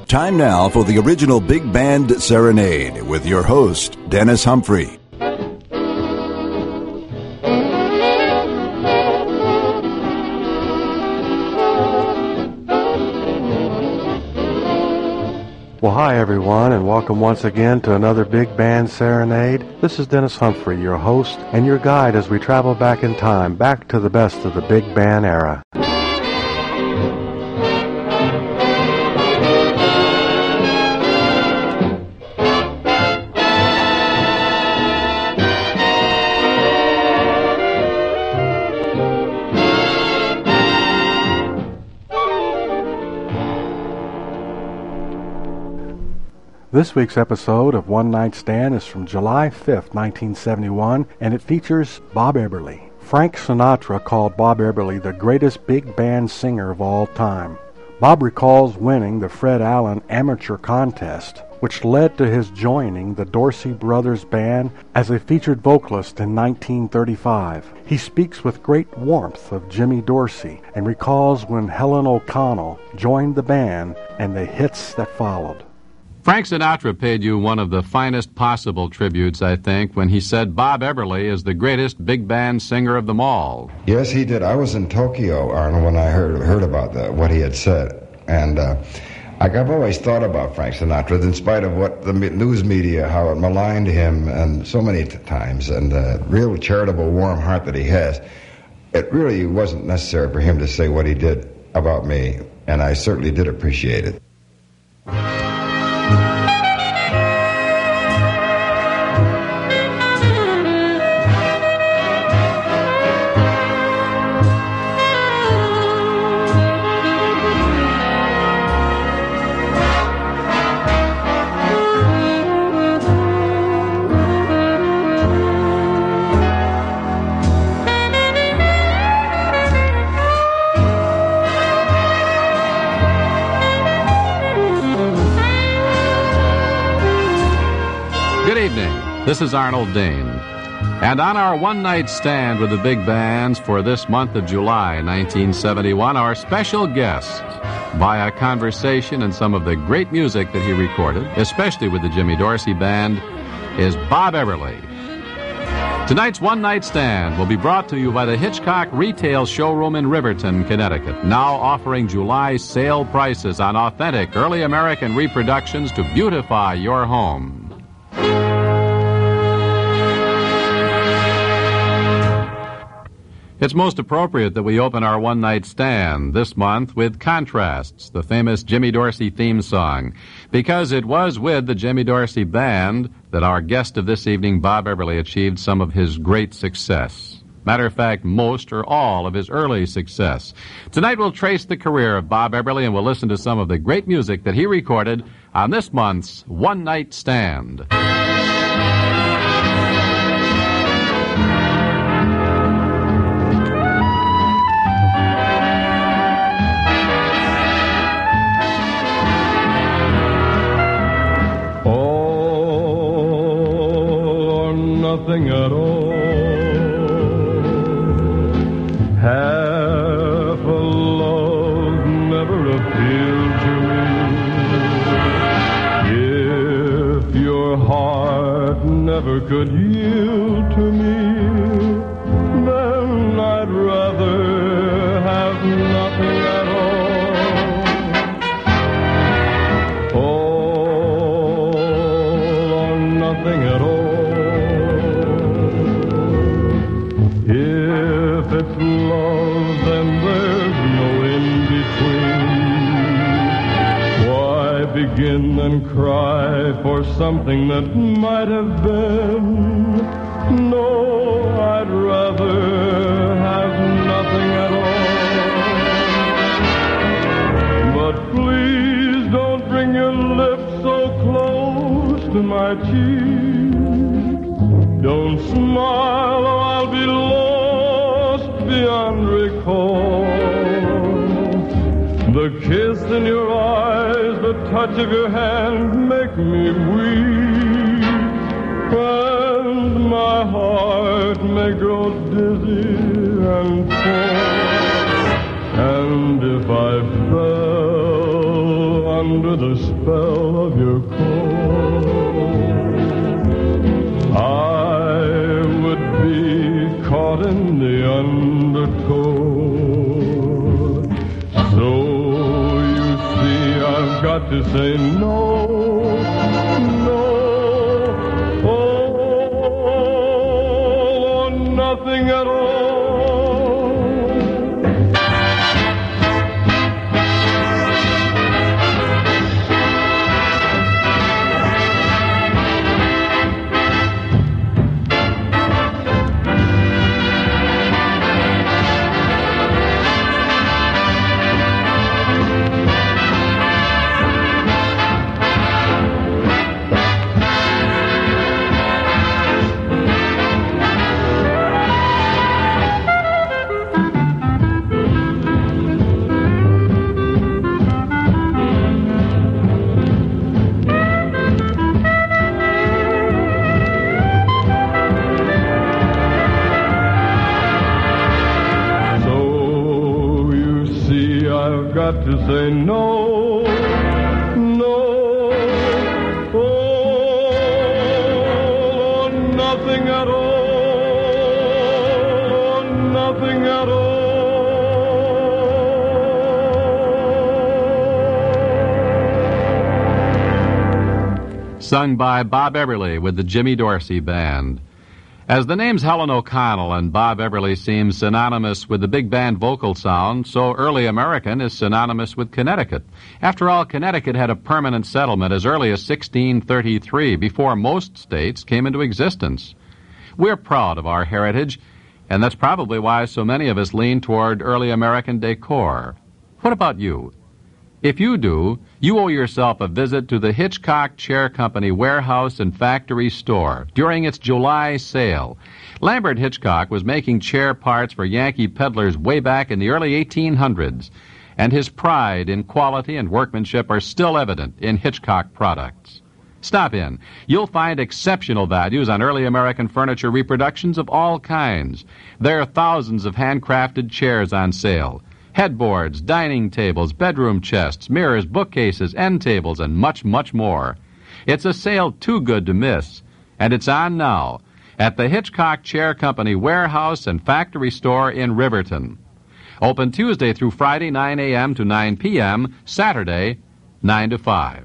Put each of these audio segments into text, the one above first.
Time now for the original Big Band Serenade with your host, Dennis Humphrey. Well, hi everyone, and welcome once again to another Big Band Serenade. This is Dennis Humphrey, your host and your guide as we travel back in time, back to the best of the big band era. This week's episode of One Night Stand is from July 5th, 1971, and it features Bob Eberly. Frank Sinatra called Bob Eberly the greatest big band singer of all time. Bob recalls winning the Fred Allen Amateur Contest, which led to his joining the Dorsey Brothers Band as a featured vocalist in 1935. He speaks with great warmth of Jimmy Dorsey and recalls when Helen O'Connell joined the band and the hits that followed. Frank Sinatra paid you one of the finest possible tributes, I think, when he said Bob Eberly is the greatest big band singer of them all. Yes, he did. I was in Tokyo, Arnold, when I heard about what he had said. And I've always thought about Frank Sinatra, in spite of what the news media, how it maligned him and so many times, and the real charitable, warm heart that he has. It really wasn't necessary for him to say what he did about me, and I certainly did appreciate it. This is Arnold Dane, and on our one-night stand with the big bands for this month of July 1971, our special guest, via conversation and some of the great music that he recorded, especially with the Jimmy Dorsey Band, is Bob Eberly. Tonight's one-night stand will be brought to you by the Hitchcock Retail Showroom in Riverton, Connecticut, now offering July sale prices on authentic early American reproductions to beautify your home. It's most appropriate that we open our one-night stand this month with Contrasts, the famous Jimmy Dorsey theme song, because it was with the Jimmy Dorsey Band that our guest of this evening, Bob Eberly, achieved some of his great success. Matter of fact, most or all of his early success. Tonight we'll trace the career of Bob Eberly and we'll listen to some of the great music that he recorded on this month's One-Night Stand. Nothing at all. Half a love never appealed to me. If your heart never could yield to me, then I'd rather have nothing at all. All or nothing at all. If it's love, then there's no in-between. Why begin and cry for something that might have been? No, I'd rather have nothing at all. But please don't bring your lips so close to my cheek. Don't smile or I'll be lost beyond recall. The kiss in your eyes, the touch of your hand make me weak. And my heart may grow dizzy and fall. And if I fell under the spell of your call. I would be caught in the undertow. So you see I've got to say no, no, oh, or nothing at all. To say no, no, oh, nothing at all, nothing at all. Sung by Bob Eberly with the Jimmy Dorsey Band. As the names Helen O'Connell and Bob Eberly seem synonymous with the big band vocal sound, so early American is synonymous with Connecticut. After all, Connecticut had a permanent settlement as early as 1633, before most states came into existence. We're proud of our heritage, and that's probably why so many of us lean toward early American decor. What about you? If you do, you owe yourself a visit to the Hitchcock Chair Company warehouse and factory store during its July sale. Lambert Hitchcock was making chair parts for Yankee peddlers way back in the early 1800s, and his pride in quality and workmanship are still evident in Hitchcock products. Stop in. You'll find exceptional values on early American furniture reproductions of all kinds. There are thousands of handcrafted chairs on sale. Headboards, dining tables, bedroom chests, mirrors, bookcases, end tables, and much, much more. It's a sale too good to miss, and it's on now at the Hitchcock Chair Company warehouse and factory store in Riverton. Open Tuesday through Friday, 9 a.m. to 9 p.m., Saturday, 9 to 5.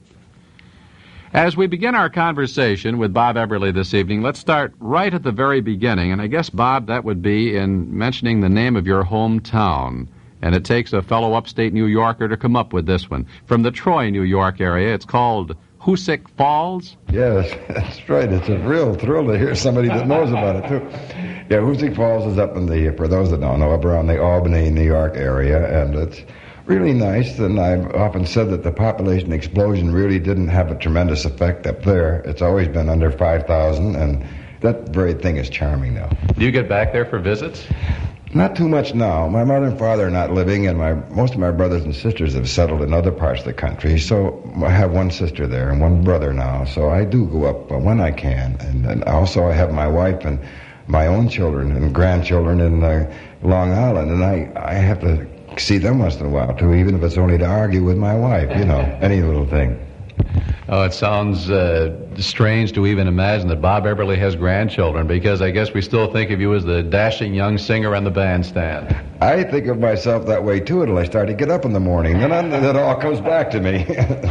As we begin our conversation with Bob Eberly this evening, let's start right at the very beginning, and I guess, Bob, that would be in mentioning the name of your hometown. And it takes a fellow upstate New Yorker to come up with this one. From the Troy, New York area, it's called Hoosick Falls? Yes, that's right. It's a real thrill to hear somebody that knows about it, too. Yeah, Hoosick Falls is up in the, for those that don't know, up around the Albany, New York area, and it's really nice, and I've often said that the population explosion really didn't have a tremendous effect up there. It's always been under 5,000, and that very thing is charming now. Do you get back there for visits? Not too much now. My mother and father are not living, and most of my brothers and sisters have settled in other parts of the country. So I have one sister there and one brother now. So I do go up when I can. And also I have my wife and my own children and grandchildren in Long Island, and I have to see them once in a while, too, even if it's only to argue with my wife, you know, any little thing. Oh, it sounds strange to even imagine that Bob Eberly has grandchildren, because I guess we still think of you as the dashing young singer on the bandstand. I think of myself that way, too, until I start to get up in the morning. Then it all comes back to me.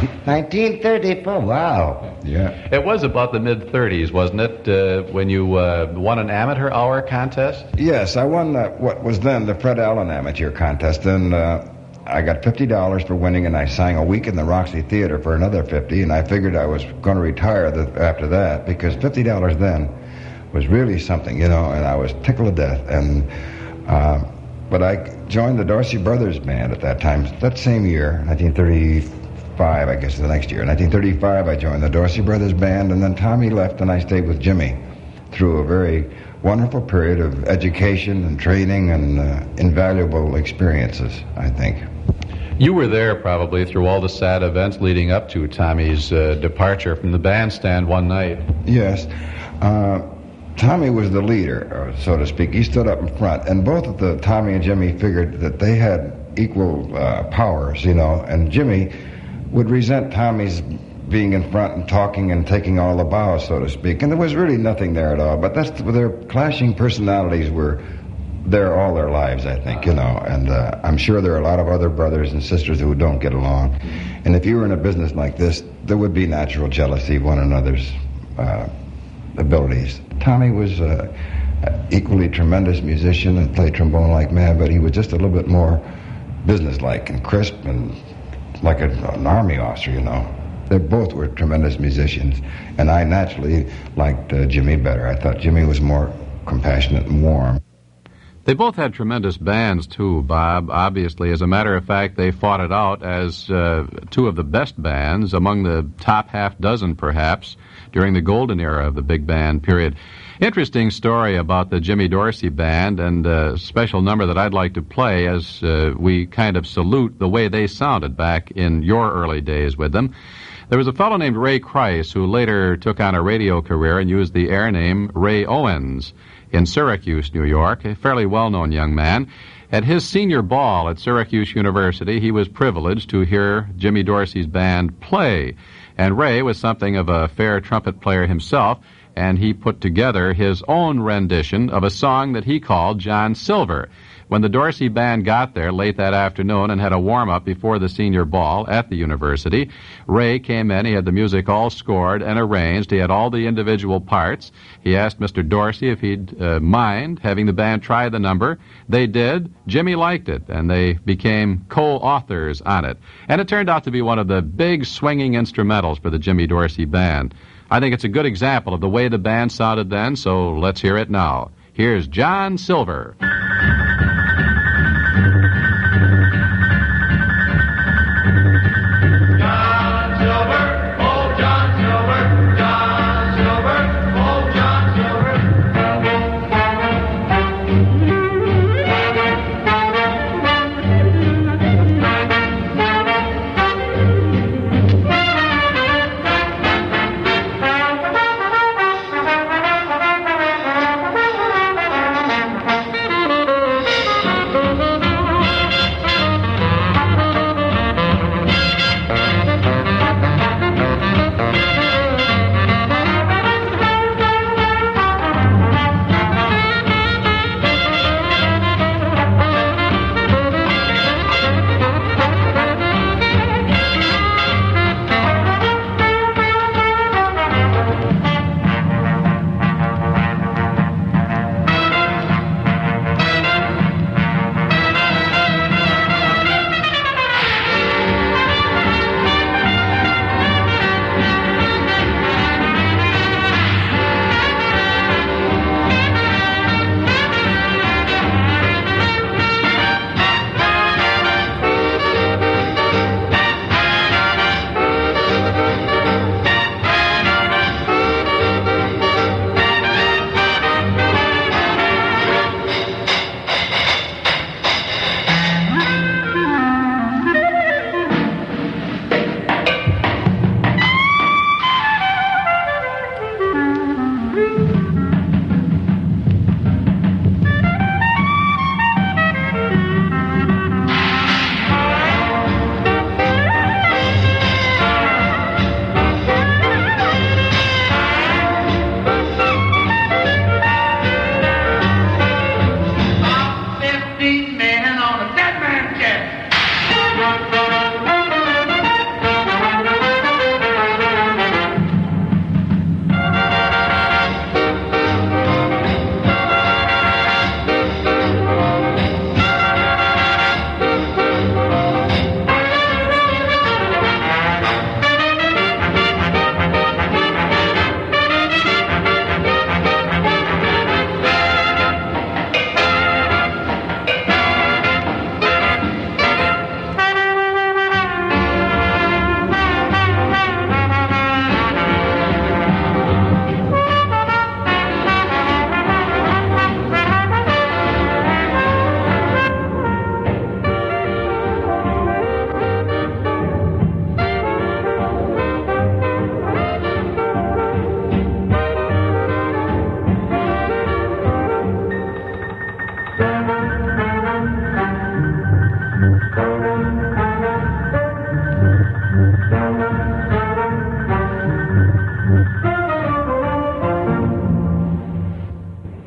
1934, wow. Yeah. It was about the mid-30s, wasn't it, when you won an amateur hour contest? Yes, I won what was then the Fred Allen Amateur Contest, and I got $50 for winning, and I sang a week in the Roxy Theater for another $50, and I figured I was going to retire after that, because $50 then was really something, you know, and I was tickled to death. And but I joined the Dorsey Brothers Band at that time, that same year, 1935, I guess, the next year. In 1935, I joined the Dorsey Brothers Band, and then Tommy left, and I stayed with Jimmy through a very wonderful period of education and training and invaluable experiences, I think. You were there probably through all the sad events leading up to Tommy's departure from the bandstand one night. Yes. Tommy was the leader, so to speak. He stood up in front, and both of Tommy and Jimmy figured that they had equal powers, you know, and Jimmy would resent Tommy's being in front and talking and taking all the bows, so to speak. And there was really nothing there at all. But their clashing personalities were there all their lives, I think, And I'm sure there are a lot of other brothers and sisters who don't get along. And if you were in a business like this, there would be natural jealousy of one another's abilities. Tommy was equally tremendous musician and played trombone like mad, but he was just a little bit more businesslike and crisp and like an army officer, They both were tremendous musicians, and I naturally liked Jimmy better. I thought Jimmy was more compassionate and warm. They both had tremendous bands, too, Bob. Obviously, as a matter of fact, they fought it out as two of the best bands, among the top half dozen, perhaps, during the golden era of the big band period. Interesting story about the Jimmy Dorsey Band, and a special number that I'd like to play as we kind of salute the way they sounded back in your early days with them. There was a fellow named Ray Krice who later took on a radio career and used the air name Ray Owens in Syracuse, New York, a fairly well-known young man. At his senior ball at Syracuse University, he was privileged to hear Jimmy Dorsey's band play. And Ray was something of a fair trumpet player himself, and he put together his own rendition of a song that he called John Silver. When the Dorsey Band got there late that afternoon and had a warm-up before the senior ball at the university, Ray came in. He had the music all scored and arranged. He had all the individual parts. He asked Mr. Dorsey if he'd mind having the band try the number. They did. Jimmy liked it, and they became co-authors on it. And it turned out to be one of the big swinging instrumentals for the Jimmy Dorsey Band. I think it's a good example of the way the band sounded then, so let's hear it now. Here's John Silver.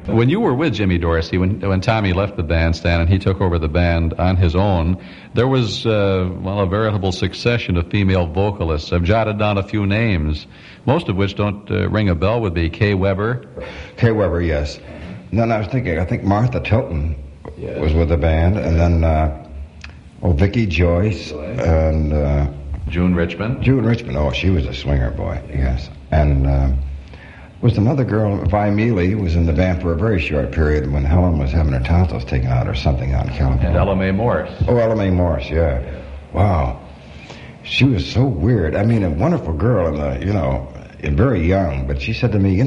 When you were with Jimmy Dorsey, when Tommy left the bandstand and he took over the band on his own, there was, a veritable succession of female vocalists. I've jotted down a few names, most of which don't ring a bell with me. Kay Weber. Kay Weber, yes. And then I was thinking, I think Martha Tilton was with the band, and then, Vicki Joyce, and... June Richmond. June Richmond, she was a swinger, boy, yes. And... was another girl, Vi Mealy, was in the band for a very short period when Helen was having her tonsils taken out or something out in California. And Ella Mae Morris. Oh, Ella Mae Morris, yeah. Wow. She was so weird. I mean, a wonderful girl, and very young, but she said to me,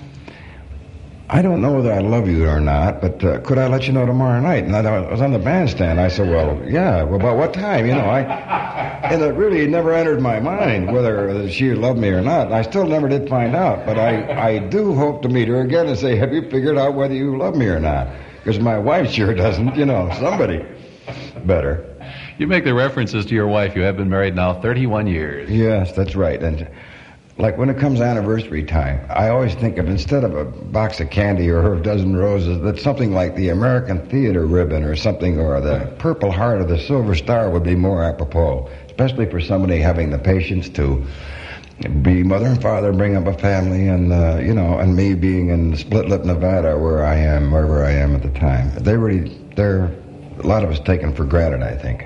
I don't know whether I love you or not, but could I let you know tomorrow night? And I was on the bandstand. I said, well, yeah, well, about what time? And it really never entered my mind whether she loved me or not. I still never did find out, but I do hope to meet her again and say, have you figured out whether you love me or not? Because my wife sure doesn't, somebody better. You make the references to your wife. You have been married now 31 years. Yes, that's right. And like when it comes anniversary time, I always think of, instead of a box of candy or a dozen roses, that something like the American Theater ribbon or something, or the Purple Heart or the Silver Star would be more apropos, especially for somebody having the patience to be mother and father, bring up a family, and, and me being in Split Lip, Nevada, wherever I am at the time. They're a lot of us taken for granted, I think.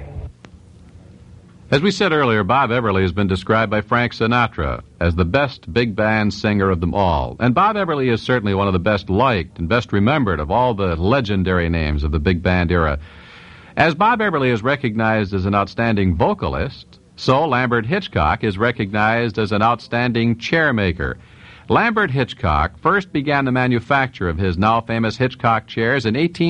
As we said earlier, Bob Everly has been described by Frank Sinatra as the best big band singer of them all. And Bob Everly is certainly one of the best liked and best remembered of all the legendary names of the big band era. As Bob Everly is recognized as an outstanding vocalist, so Lambert Hitchcock is recognized as an outstanding chairmaker. Lambert Hitchcock first began the manufacture of his now famous Hitchcock chairs in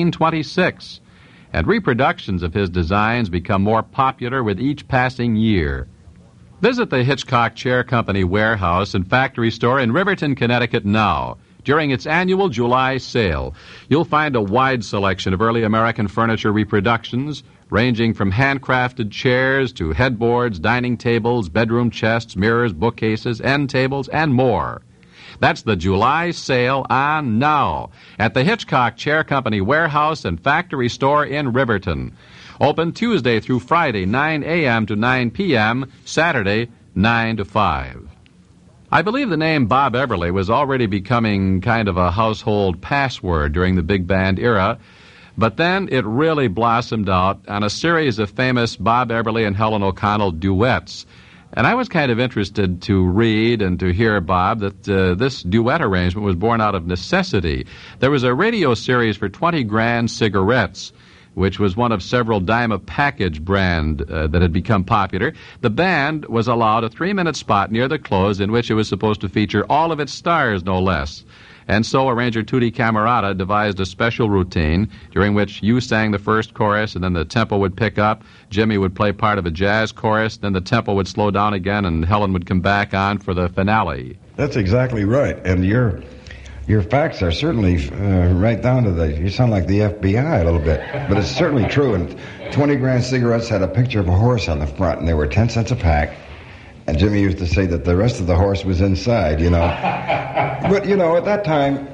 1826. And reproductions of his designs become more popular with each passing year. Visit the Hitchcock Chair Company warehouse and factory store in Riverton, Connecticut now. During its annual July sale, you'll find a wide selection of early American furniture reproductions, ranging from handcrafted chairs to headboards, dining tables, bedroom chests, mirrors, bookcases, end tables, and more. That's the July sale on now at the Hitchcock Chair Company warehouse and factory store in Riverton. Open Tuesday through Friday, 9 a.m. to 9 p.m., Saturday, 9 to 5. I believe the name Bob Everly was already becoming kind of a household password during the big band era, but then it really blossomed out on a series of famous Bob Everly and Helen O'Connell duets. And I was kind of interested to read and to hear, Bob, that this duet arrangement was born out of necessity. There was a radio series for 20 Grand Cigarettes, which was one of several Dyma package brand that had become popular. The band was allowed a 3-minute spot near the close in which it was supposed to feature all of its stars, no less. And so arranger Tutti Camerata devised a special routine during which you sang the first chorus and then the tempo would pick up. Jimmy would play part of a jazz chorus, then the tempo would slow down again and Helen would come back on for the finale. That's exactly right. And your facts are certainly right down to you sound like the FBI a little bit. But it's certainly true. And 20 Grand Cigarettes had a picture of a horse on the front, and they were 10 cents a pack. And Jimmy used to say that the rest of the horse was inside, But, at that time,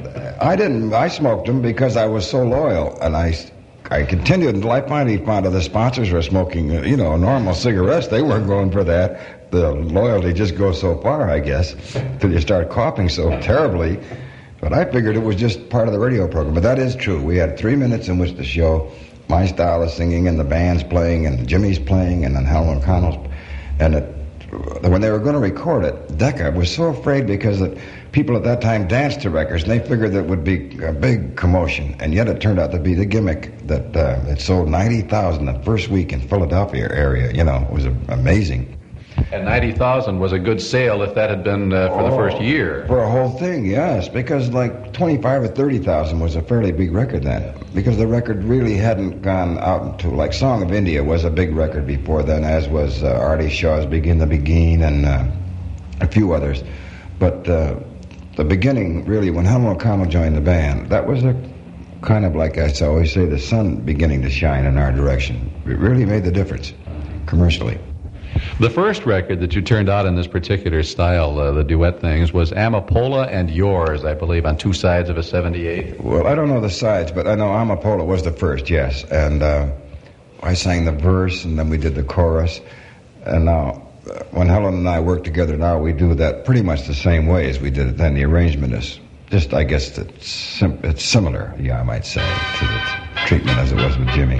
I smoked them because I was so loyal. And I continued until I finally found out the sponsors were smoking, normal cigarettes. They weren't going for that. The loyalty just goes so far, I guess, till you start coughing so terribly. But I figured it was just part of the radio program. But that is true. We had 3 minutes in which to show my style of singing, and the band's playing, and Jimmy's playing, and then Helen O'Connell's. And when they were going to record it, Decca was so afraid because people at that time danced to records, and they figured that it would be a big commotion. And yet it turned out to be the gimmick that it sold 90,000 the first week in Philadelphia area. It was amazing. And 90,000 was a good sale if that had been for the first year. For a whole thing, yes, because like 25 or 30,000 was a fairly big record then, because the record really hadn't gone out into, like Song of India was a big record before then, as was Artie Shaw's Begin the Begin and a few others. But the beginning, really, when Helen O'Connell joined the band, that was a kind of like I always say, the sun beginning to shine in our direction. It really made the difference commercially. The first record that you turned out in this particular style, the duet things, was Amapola and Yours, I believe, on two sides of a 78. Well, I don't know the sides, but I know Amapola was the first, yes. And I sang the verse, and then we did the chorus. And now, when Helen and I work together now, we do that pretty much the same way as we did it then. The arrangement is just, I guess, it's similar, I might say, to the treatment as it was with Jimmy.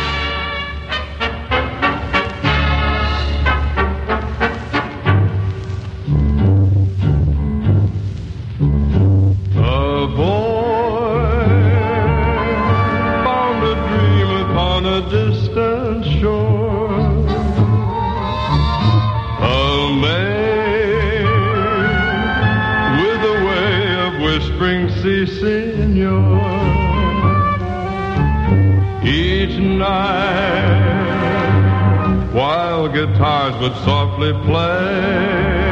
Guitars would softly play.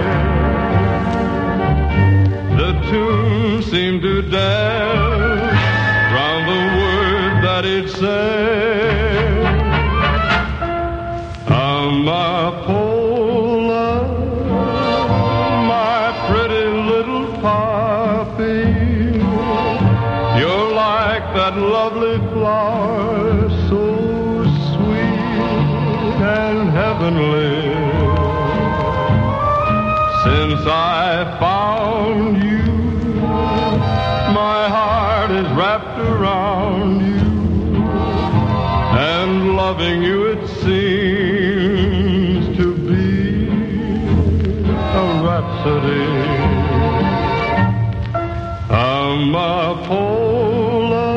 The tune seemed to dance round the word that it said. Amapola, my pretty little poppy, you're like that lovely flower, so and heavenly. Since I found you, my heart is wrapped around you, and loving you it seems to be a rhapsody. Amapola,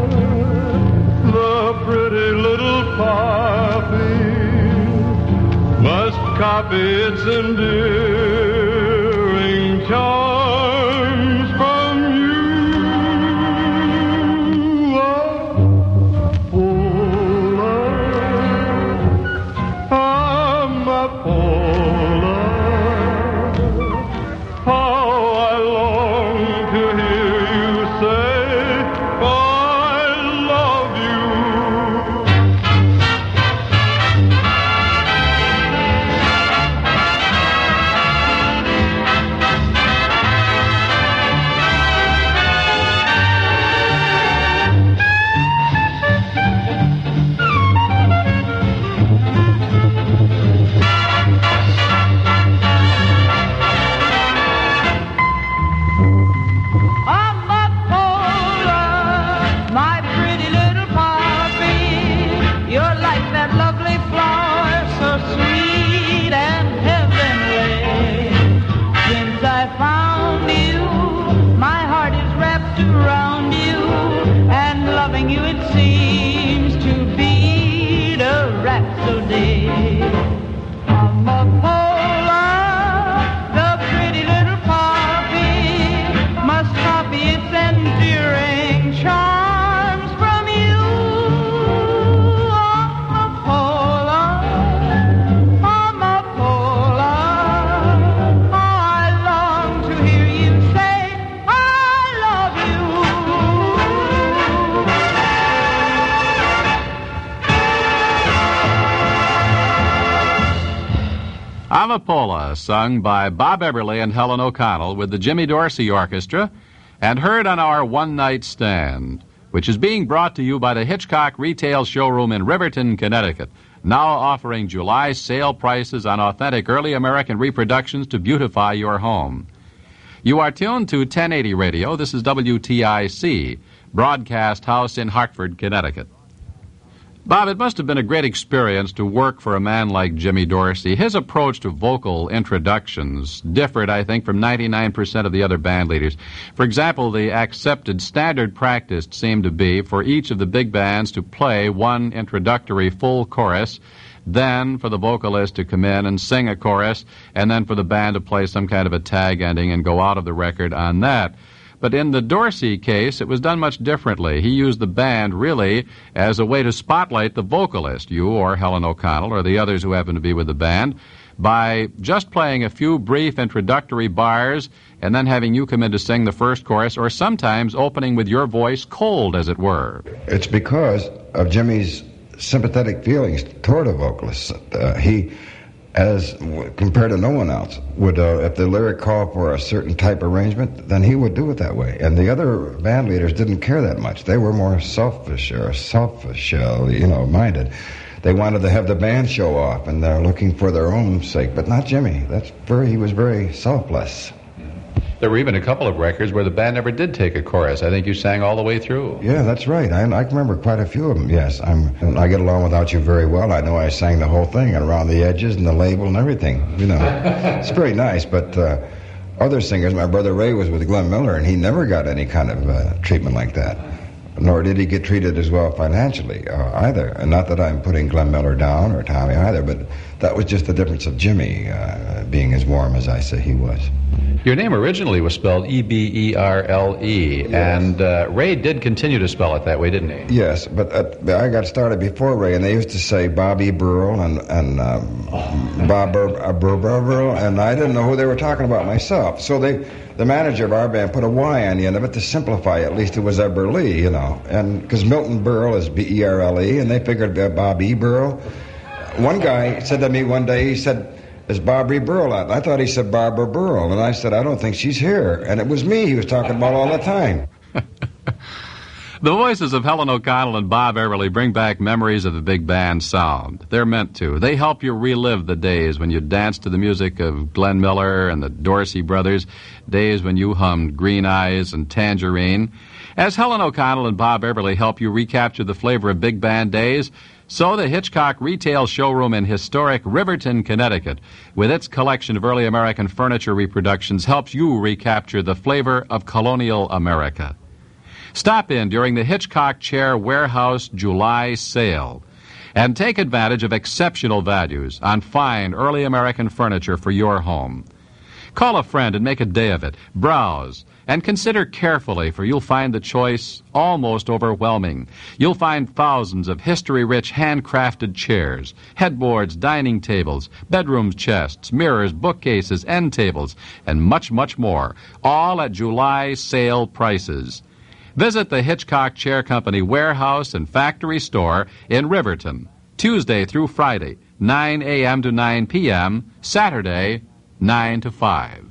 the pretty little poppy, must copy its endearing charms from you. Amapola, how I long to hear you say, I love you. Amapola, sung by Bob Eberly and Helen O'Connell with the Jimmy Dorsey Orchestra, and heard on our One Night Stand, which is being brought to you by the Hitchcock Retail Showroom in Riverton, Connecticut, now offering July sale prices on authentic early American reproductions to beautify your home. You are tuned to 1080 Radio. This is WTIC, Broadcast House in Hartford, Connecticut. Bob, it must have been a great experience to work for a man like Jimmy Dorsey. His approach to vocal introductions differed, I think, from 99% of the other band leaders. For example, the accepted standard practice seemed to be for each of the big bands to play one introductory full chorus, then for the vocalist to come in and sing a chorus, and then for the band to play some kind of a tag ending and go out of the record on that. But in the Dorsey case, it was done much differently. He used the band, really, as a way to spotlight the vocalist, you or Helen O'Connell or the others who happen to be with the band, by just playing a few brief introductory bars and then having you come in to sing the first chorus, or sometimes opening with your voice cold, as it were. It's because of Jimmy's sympathetic feelings toward a vocalist. He as compared to no one else, would if the lyric called for a certain type arrangement, then he would do it that way. And the other band leaders didn't care that much. They were more selfish minded. They wanted to have the band show off, and they're looking for their own sake, but not Jimmy. He was very selfless. There were even a couple of records where the band never did take a chorus. I think you sang all the way through. Yeah, that's right. I remember quite a few of them, yes. I Get Along Without You very well. I know I sang the whole thing, and around the edges and the label and everything, It's very nice, but other singers, my brother Ray was with Glenn Miller, and he never got any kind of treatment like that. Nor did he get treated as well financially either. And not that I'm putting Glenn Miller down or Tommy either, but that was just the difference of Jimmy being as warm as I say he was. Your name originally was spelled Eberle, yes. And Ray did continue to spell it that way, didn't he? Yes, but I got started before Ray, and they used to say Bobby Burl and Bob Burl, and I didn't know who they were talking about myself. So the manager of our band put a Y on the end of it to simplify it. At least it was Eberle, and because Milton Berle is Berle, and they figured Bobby Burl. One guy said to me one day, he said, "Is Barbie Burl out?" I thought he said Barbara Burl, and I said, "I don't think she's here." And it was me he was talking about all the time. The voices of Helen O'Connell and Bob Eberle bring back memories of the big band sound. They're meant to. They help you relive the days when you danced to the music of Glenn Miller and the Dorsey Brothers, days when you hummed Green Eyes and Tangerine. As Helen O'Connell and Bob Eberle help you recapture the flavor of big band days, so the Hitchcock Retail Showroom in historic Riverton, Connecticut, with its collection of early American furniture reproductions, helps you recapture the flavor of colonial America. Stop in during the Hitchcock Chair Warehouse July sale and take advantage of exceptional values on fine early American furniture for your home. Call a friend and make a day of it. Browse and consider carefully, for you'll find the choice almost overwhelming. You'll find thousands of history-rich handcrafted chairs, headboards, dining tables, bedroom chests, mirrors, bookcases, end tables, and much, much more, all at July sale prices. Visit the Hitchcock Chair Company warehouse and factory store in Riverton, Tuesday through Friday, 9 a.m. to 9 p.m., Saturday, 9 to 5.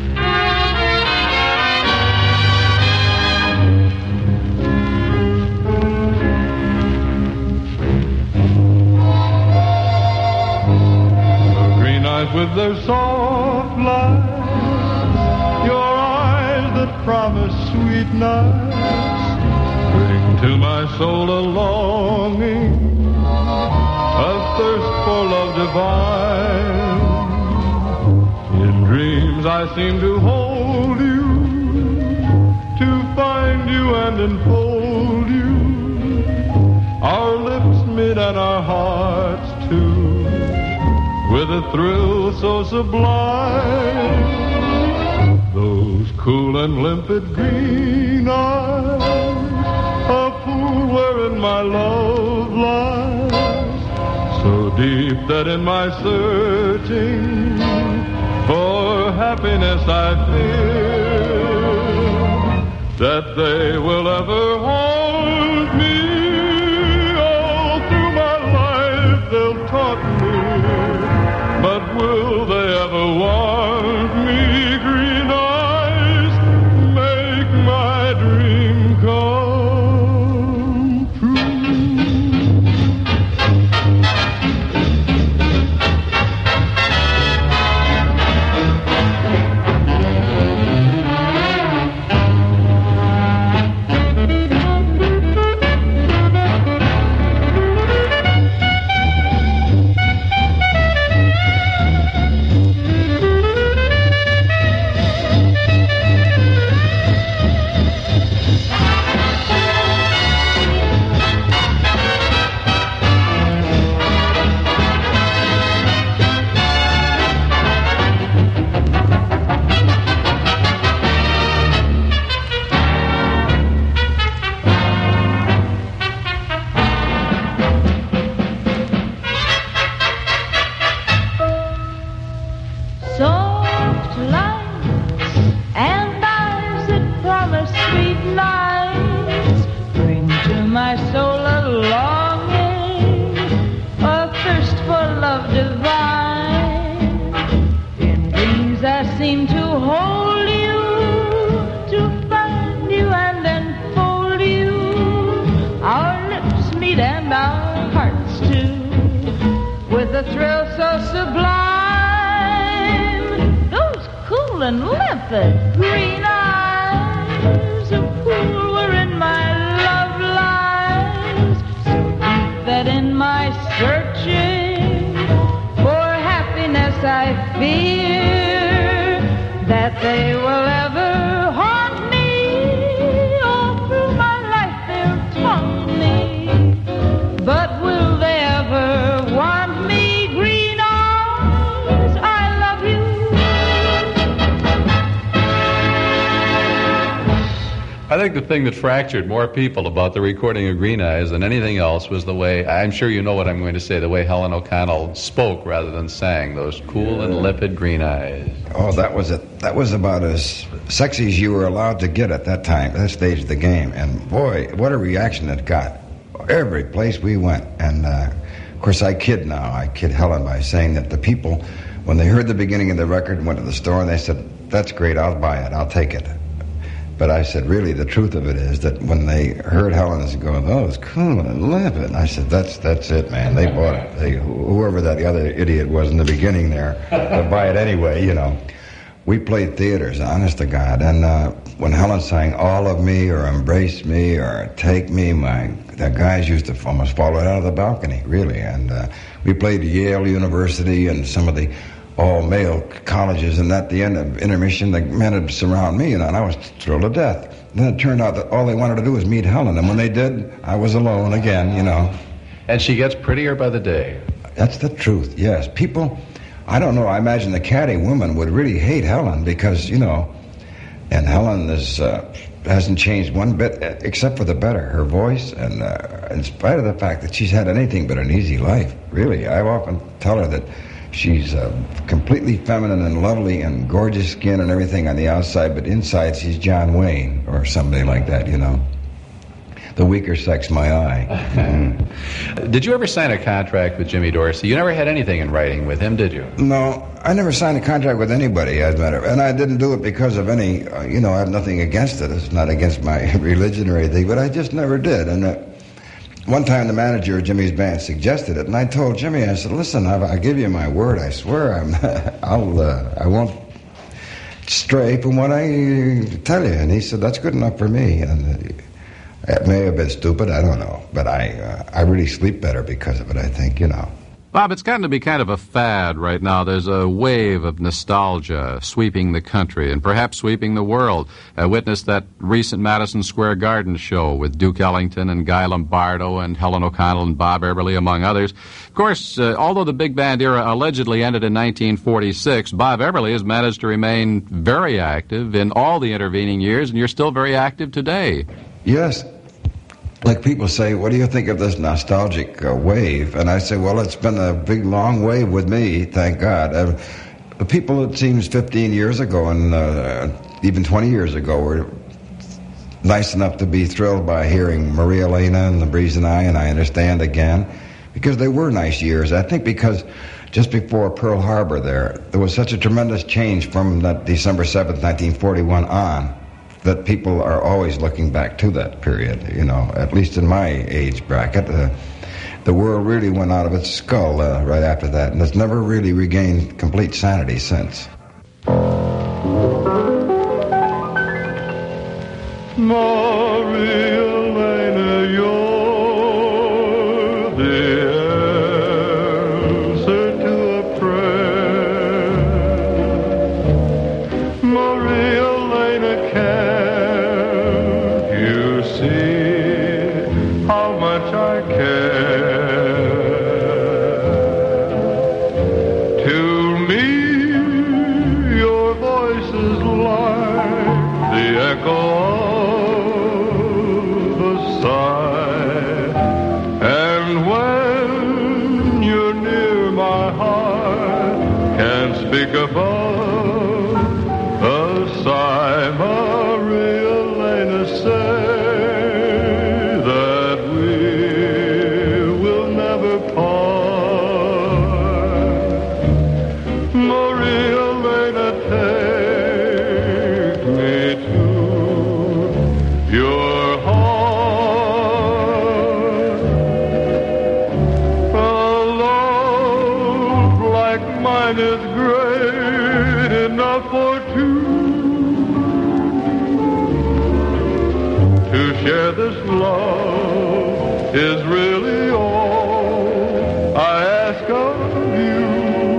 Green eyes with their soft light, your eyes that promise sweet nights, bring to my soul a longing, a thirst for love divine. In dreams I seem to hold you, to find you and enfold you, our lips meet and our hearts too, with a thrill so sublime. Those cool and limpid green eyes, a pool wherein my love lies, so deep that in my searching for happiness I fear that they will ever hold me. All through my life they'll taunt me, but will they ever want me? Green eyes make my dream come true. Soft lights and eyes that promise sweet nights bring to my soul a longing, a thirst for love divine. that green eyes of pool were in my love lives, so deep that in my searching for happiness I fear that they will ever haunt me. All through my life they'll taunt me, but will they ever want me? Green eyes, I love you. I think the thing that fractured more people about the recording of Green Eyes than anything else was the way, I'm sure you know what I'm going to say, the way Helen O'Connell spoke rather than sang, those cool and limpid green eyes. Oh, that was it. That was about as sexy as you were allowed to get at that time, that stage of the game. And boy, what a reaction it got. Every place we went. And, of course, I kid now. I kid Helen by saying that the people, when they heard the beginning of the record, went to the store and they said, "That's great, I'll buy it, I'll take it." But I said, really, the truth of it is that when they heard Helen's going, "Oh, it's cool and limpid," I said, that's it, man. They bought it. Whoever that other idiot was in the beginning there, they'll buy it anyway, you know. We played theaters, honest to God. And when Helen sang "All of Me" or "Embrace Me" or "Take Me," the guys used to almost fall right out of the balcony, really. And we played Yale University and some of the all-male colleges, and at the end of intermission, the men would surround me, and I was thrilled to death. Then it turned out that all they wanted to do was meet Helen, and when they did, I was alone again, you know. And she gets prettier by the day. That's the truth, yes. People, I don't know, I imagine the catty woman would really hate Helen because, you know, and Helen hasn't changed one bit except for the better. Her voice, and in spite of the fact that she's had anything but an easy life, really. I often tell her that she's completely feminine and lovely and gorgeous skin and everything on the outside, but inside she's John Wayne or somebody like that, you know. The weaker sex, my eye. Did you ever sign a contract with Jimmy Dorsey? You never had anything in writing with him, did you? No, I never signed a contract with anybody, as a matter of fact. And I didn't do it because of any, you know, I have nothing against it. It's not against my religion or anything, but I just never did. And one time the manager of Jimmy's band suggested it, and I told Jimmy, I said, "Listen, I give you my word, I swear I won't stray from what I tell you." And he said, "That's good enough for me." And it may have been stupid, I don't know, but I really sleep better because of it, I think, you know. Bob, it's gotten to be kind of a fad right now. There's a wave of nostalgia sweeping the country and perhaps sweeping the world. Witness that recent Madison Square Garden show with Duke Ellington and Guy Lombardo and Helen O'Connell and Bob Eberly, among others. Of course, although the big band era allegedly ended in 1946, Bob Eberly has managed to remain very active in all the intervening years, and you're still very active today. Yes. Like people say, "What do you think of this nostalgic wave?" And I say, well, it's been a big, long wave with me, thank God. The people, it seems, 15 years ago and even 20 years ago were nice enough to be thrilled by hearing Maria Elena and The Breeze and I Understand Again, because they were nice years. I think because just before Pearl Harbor there was such a tremendous change from that December 7th, 1941 on, that people are always looking back to that period, you know, at least in my age bracket. The world really went out of its skull right after that, and it's never really regained complete sanity since. Maria Elena, you're the answer to a prayer. Maria Elena, can't you see how much I care? To me, your voice is like the echo of a sigh, and when you're near, my heart can't speak above a sigh. Maria Elena, say that we will never part. Maria Elena, take me to your heart. A love like mine is great, share this love is really all I ask of you.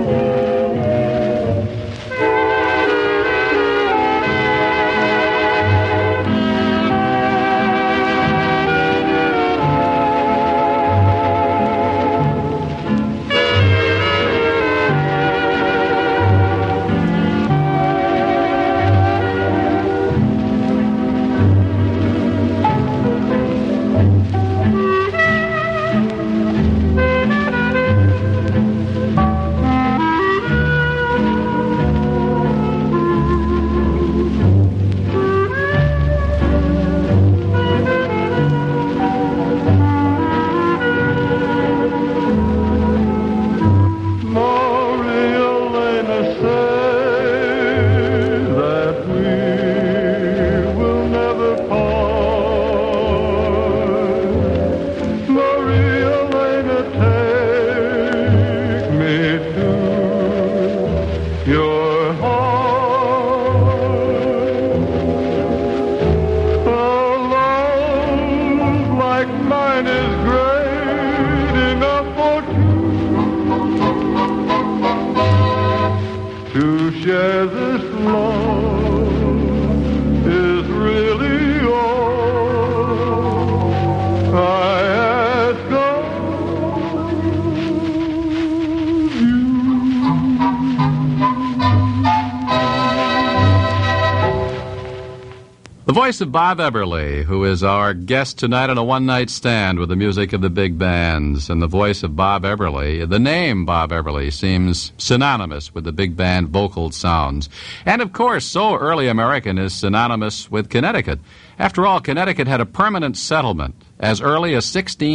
The voice of Bob Eberly, who is our guest tonight on a one-night stand with the music of the big bands. And the voice of Bob Eberly, the name Bob Eberly, seems synonymous with the big band vocal sounds. And, of course, so early American is synonymous with Connecticut. After all, Connecticut had a permanent settlement as early as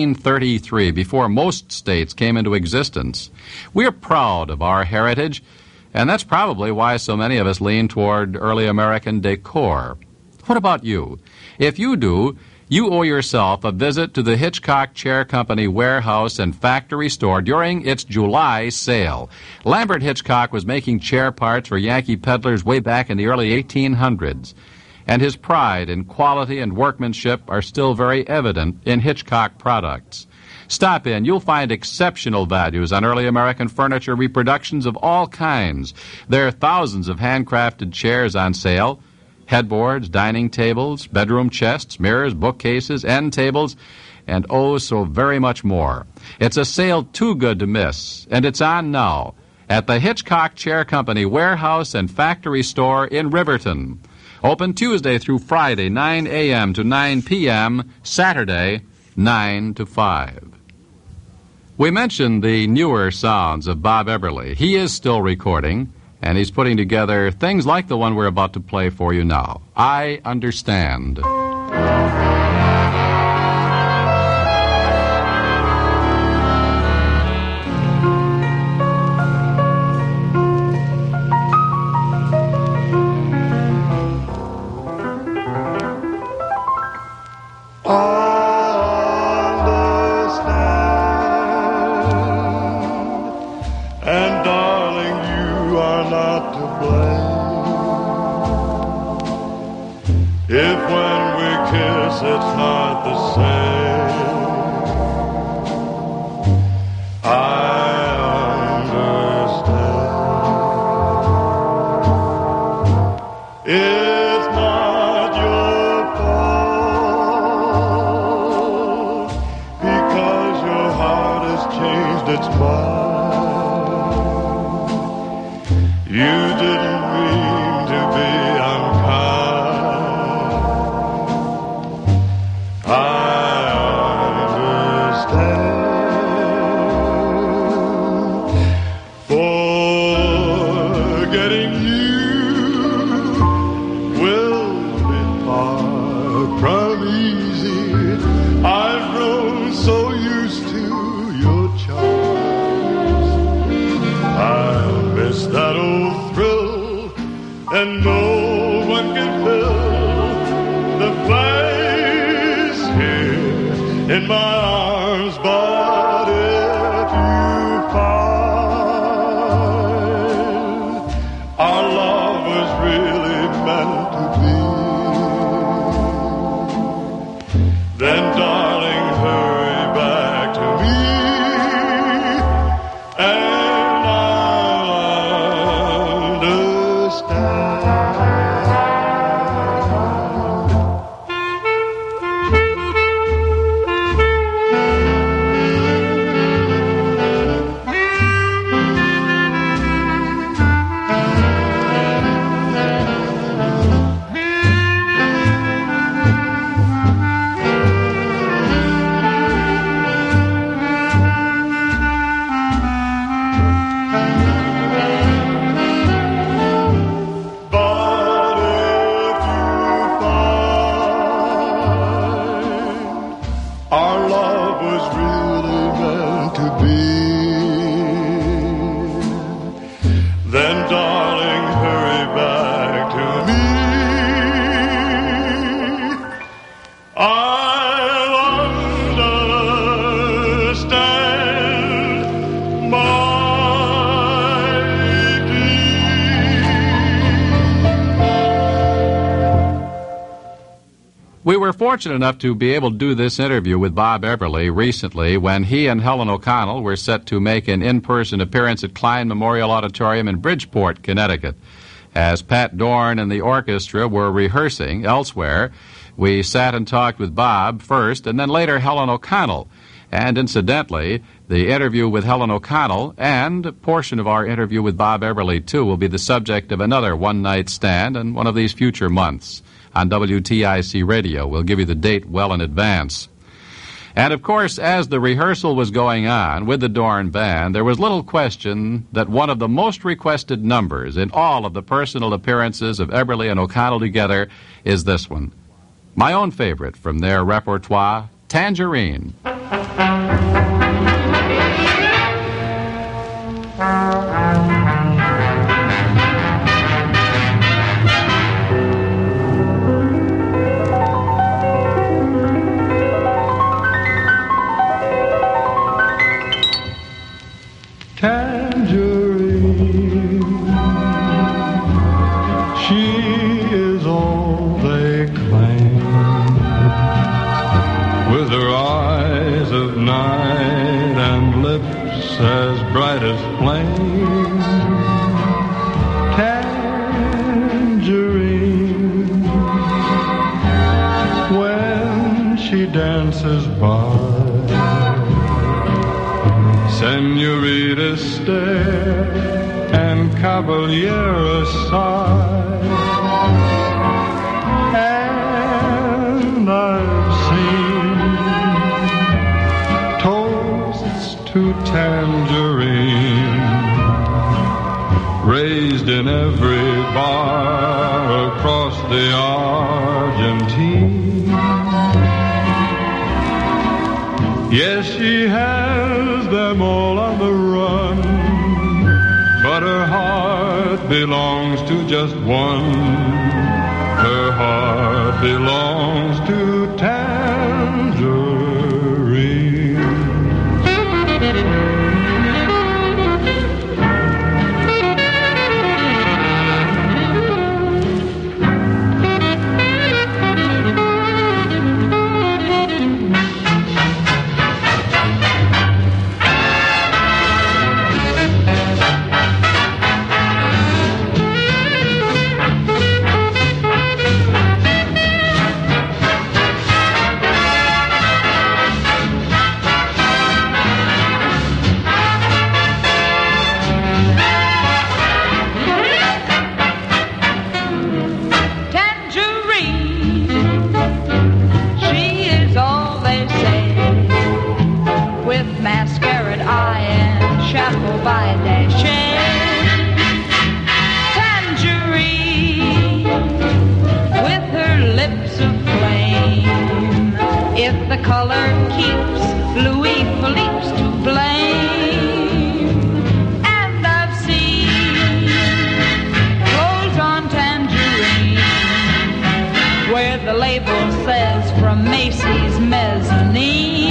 1633, before most states came into existence. We're proud of our heritage, and that's probably why so many of us lean toward early American decor. What about you? If you do, you owe yourself a visit to the Hitchcock Chair Company warehouse and factory store during its July sale. Lambert Hitchcock was making chair parts for Yankee peddlers way back in the early 1800s, and his pride in quality and workmanship are still very evident in Hitchcock products. Stop in. You'll find exceptional values on early American furniture reproductions of all kinds. There are thousands of handcrafted chairs on sale, headboards, dining tables, bedroom chests, mirrors, bookcases, end tables, and oh, so very much more. It's a sale too good to miss, and it's on now at the Hitchcock Chair Company warehouse and factory store in Riverton. Open Tuesday through Friday, 9 a.m. to 9 p.m., Saturday, 9 to 5. We mentioned the newer sounds of Bob Eberly. He is still recording, and he's putting together things like the one we're about to play for you now. I Understand. If when we kiss it's not the same, I understand. It's not your fault, because your heart has changed its mind. You didn't mean to be unkind. And no one can fill the place here in my arms, but if you find our love was really meant to be, then darling, hurry back to me, and I'll understand. We were fortunate enough to be able to do this interview with Bob Eberly recently when he and Helen O'Connell were set to make an in-person appearance at Klein Memorial Auditorium in Bridgeport, Connecticut. As Pat Dorn and the orchestra were rehearsing elsewhere, we sat and talked with Bob first, and then later Helen O'Connell. And incidentally, the interview with Helen O'Connell and a portion of our interview with Bob Eberly, too, will be the subject of another one-night stand in one of these future months on WTIC Radio. We'll give you the date well in advance. And, of course, as the rehearsal was going on with the Dorn Band, there was little question that one of the most requested numbers in all of the personal appearances of Eberly and O'Connell together is this one. My own favorite from their repertoire, Tangerine. Tangerine, she is all they claim, with her eyes of night and lips as bright as flame. Tangerine, when she dances by, Senorita stare and Caballero sigh, and I've seen toasts to Tangerine raised in every bar across the Argentine. Yes, she has them all on the run, but her heart belongs to just one. Her heart belongs to Tangerine. Color keeps Louis Philippe's to blame. And I've seen clothes on Tangerine where the label says from Macy's mezzanine.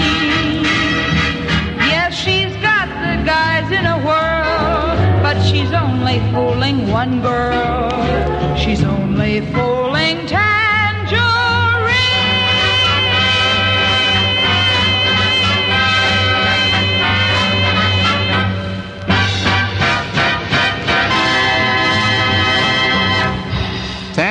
Yes, she's got the guys in a whirl, but she's only fooling one girl. She's only fooling Tangerine.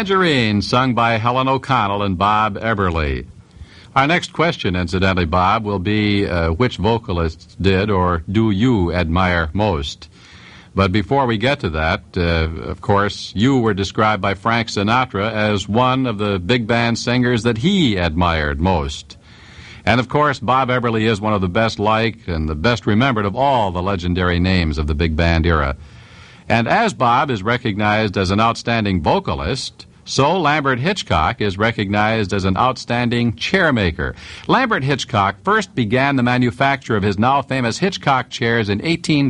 Tangerine, sung by Helen O'Connell and Bob Eberly. Our next question, incidentally, Bob, will be which vocalists did or do you admire most? But before we get to that, of course, you were described by Frank Sinatra as one of the big band singers that he admired most. And, of course, Bob Eberly is one of the best liked and the best remembered of all the legendary names of the big band era. And as Bob is recognized as an outstanding vocalist, so Lambert Hitchcock is recognized as an outstanding chairmaker. Lambert Hitchcock first began the manufacture of his now famous Hitchcock chairs in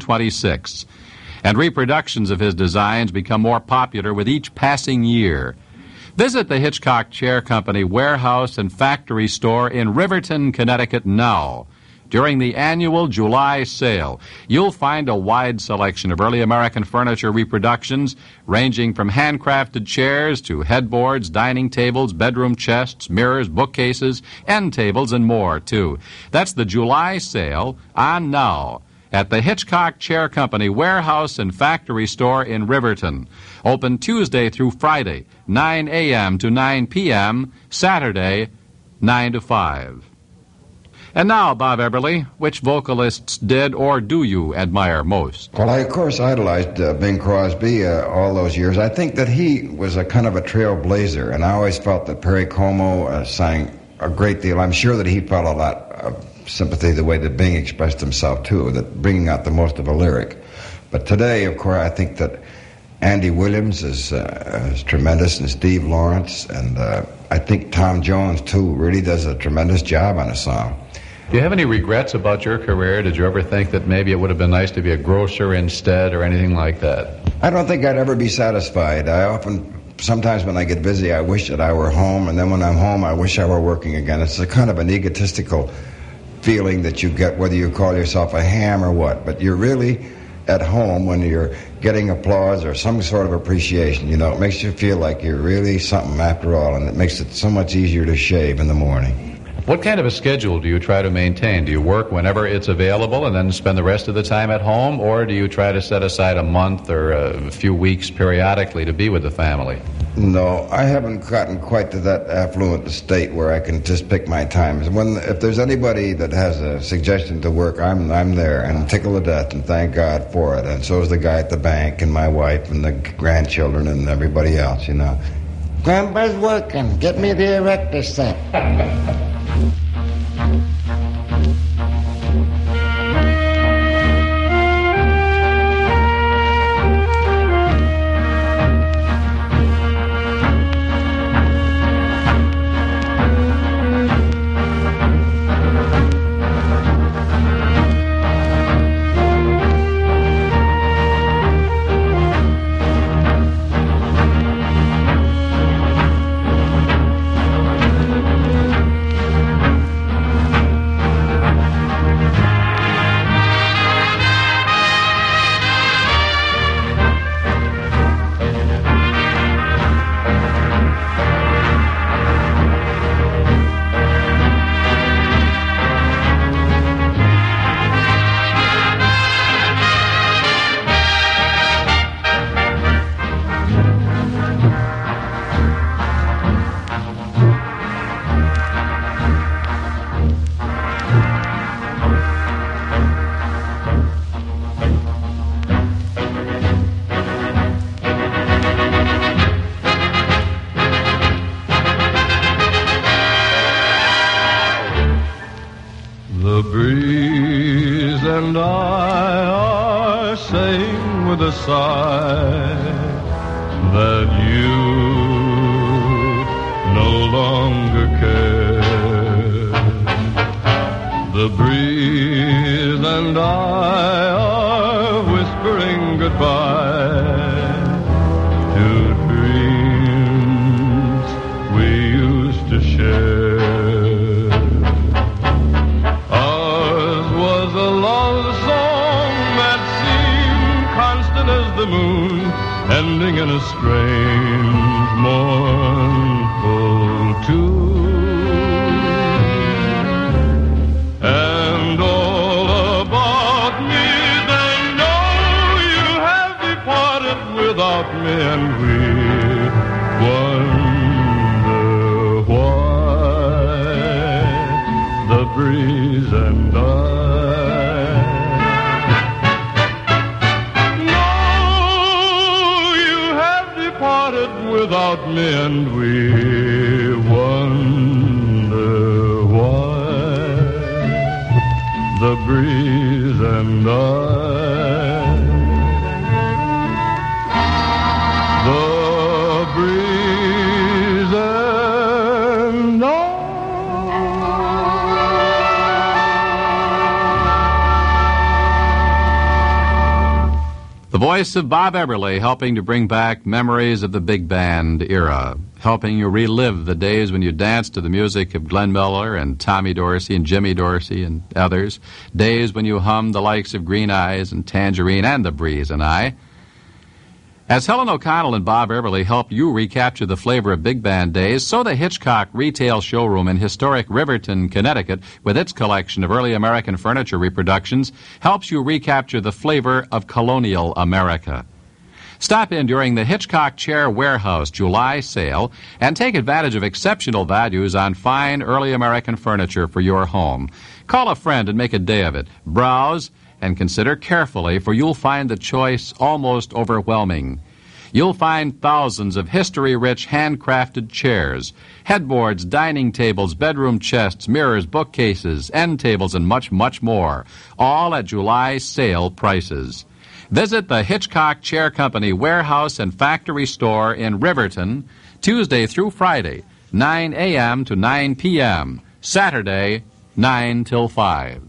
1826, and reproductions of his designs become more popular with each passing year. Visit the Hitchcock Chair Company warehouse and factory store in Riverton, Connecticut now. During the annual July sale, you'll find a wide selection of early American furniture reproductions ranging from handcrafted chairs to headboards, dining tables, bedroom chests, mirrors, bookcases, end tables, and more, too. That's the July sale on now at the Hitchcock Chair Company warehouse and factory store in Riverton. Open Tuesday through Friday, 9 a.m. to 9 p.m., Saturday, 9 to 5. And now, Bob Eberly, which vocalists did or do you admire most? Well, I, of course, idolized Bing Crosby all those years. I think that he was a kind of a trailblazer, and I always felt that Perry Como sang a great deal. I'm sure that he felt a lot of sympathy the way that Bing expressed himself, too, that bringing out the most of a lyric. But today, of course, I think that Andy Williams is tremendous, and Steve Lawrence, and I think Tom Jones, too, really does a tremendous job on a song. Do you have any regrets about your career? Did you ever think that maybe it would have been nice to be a grocer instead or anything like that? I don't think I'd ever be satisfied. Sometimes when I get busy, I wish that I were home, and then when I'm home, I wish I were working again. It's a kind of an egotistical feeling that you get, whether you call yourself a ham or what, but you're really at home when you're getting applause or some sort of appreciation. You know, it makes you feel like you're really something after all, and it makes it so much easier to shave in the morning. What kind of a schedule do you try to maintain? Do you work whenever it's available and then spend the rest of the time at home, or do you try to set aside a month or a few weeks periodically to be with the family? No, I haven't gotten quite to that affluent state where I can just pick my times. If there's anybody that has a suggestion to work, I'm there and tickled to death, and thank God for it. And so is the guy at the bank and my wife and the grandchildren and everybody else, you know. Grandpa's working. Get me the erector set. The breeze and I are saying with a sigh that you no longer care. The breeze and I are whispering goodbye to dreams we used to share. The moon ending in a strange mournful tune, and all about me they know you have departed without me, and we once breeze and I. No, you have departed without me, and we wonder why. The breeze and I. The breeze and I. The voice of Bob Eberly, helping to bring back memories of the big band era, helping you relive the days when you danced to the music of Glenn Miller and Tommy Dorsey and Jimmy Dorsey and others, days when you hummed the likes of Green Eyes and Tangerine and The Breeze and I. As Helen O'Connell and Bob Eberly help you recapture the flavor of big band days, so the Hitchcock Retail Showroom in historic Riverton, Connecticut, with its collection of early American furniture reproductions, helps you recapture the flavor of colonial America. Stop in during the Hitchcock Chair Warehouse July sale and take advantage of exceptional values on fine early American furniture for your home. Call a friend and make a day of it. Browse and consider carefully, for you'll find the choice almost overwhelming. You'll find thousands of history-rich handcrafted chairs, headboards, dining tables, bedroom chests, mirrors, bookcases, end tables, and much, much more, all at July sale prices. Visit the Hitchcock Chair Company warehouse and factory store in Riverton, Tuesday through Friday, 9 a.m. to 9 p.m., Saturday, 9 till 5.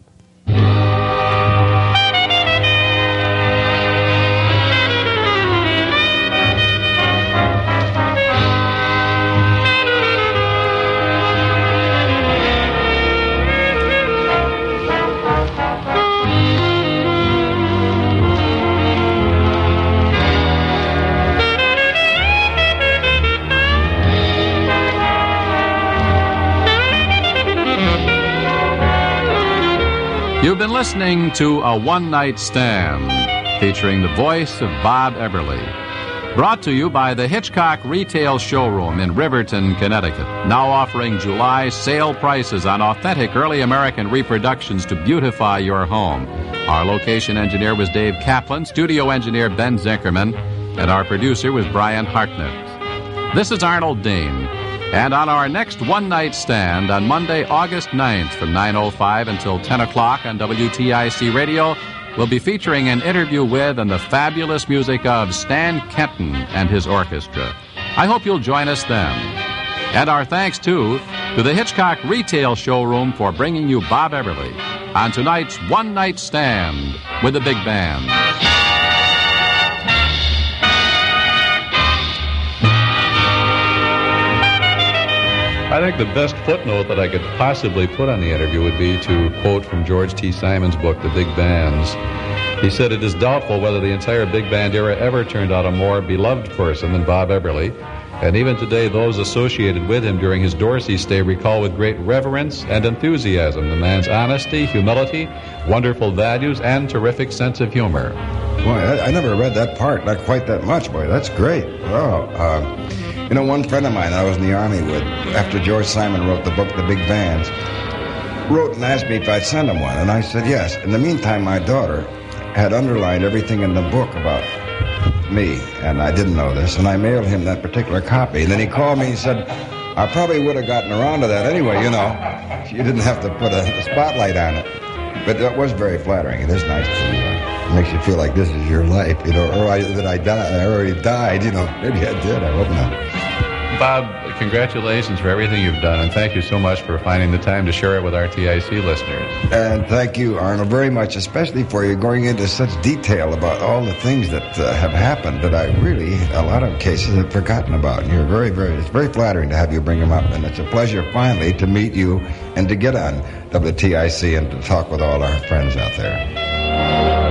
You've been listening to A One-Night Stand, featuring the voice of Bob Eberly. Brought to you by the Hitchcock Retail Showroom in Riverton, Connecticut, now offering July sale prices on authentic early American reproductions to beautify your home. Our location engineer was Dave Kaplan, studio engineer Ben Zinkerman, and our producer was Brian Hartnett. This is Arnold Dane. And on our next one-night stand on Monday, August 9th from 9:05 until 10 o'clock on WTIC Radio, we'll be featuring an interview with and the fabulous music of Stan Kenton and his orchestra. I hope you'll join us then. And our thanks, too, to the Hitchcock Retail Showroom for bringing you Bob Eberly on tonight's one-night stand with the big band. I think the best footnote that I could possibly put on the interview would be to quote from George T. Simon's book, The Big Bands. He said, "It is doubtful whether the entire big band era ever turned out a more beloved person than Bob Eberly, and even today those associated with him during his Dorsey stay recall with great reverence and enthusiasm the man's honesty, humility, wonderful values, and terrific sense of humor." Boy, I never read that part, not quite that much, boy. That's great. Wow. You know, one friend of mine I was in the Army with, after George Simon wrote the book, The Big Bands, wrote and asked me if I'd send him one, and I said yes. In the meantime, my daughter had underlined everything in the book about me, and I didn't know this, and I mailed him that particular copy. And then he called me and said, "I probably would have gotten around to that anyway, you know. You didn't have to put a spotlight on it." But that was very flattering. It is nice to it makes you feel like this is your life, you know, or that I already died, you know. Maybe I did, I hope not. Bob, congratulations for everything you've done, and thank you so much for finding the time to share it with our TIC listeners. And thank you, Arnold, very much, especially for you going into such detail about all the things that have happened that I really, a lot of cases, have forgotten about. And you're it's very flattering to have you bring them up, and it's a pleasure finally to meet you and to get on WTIC and to talk with all our friends out there.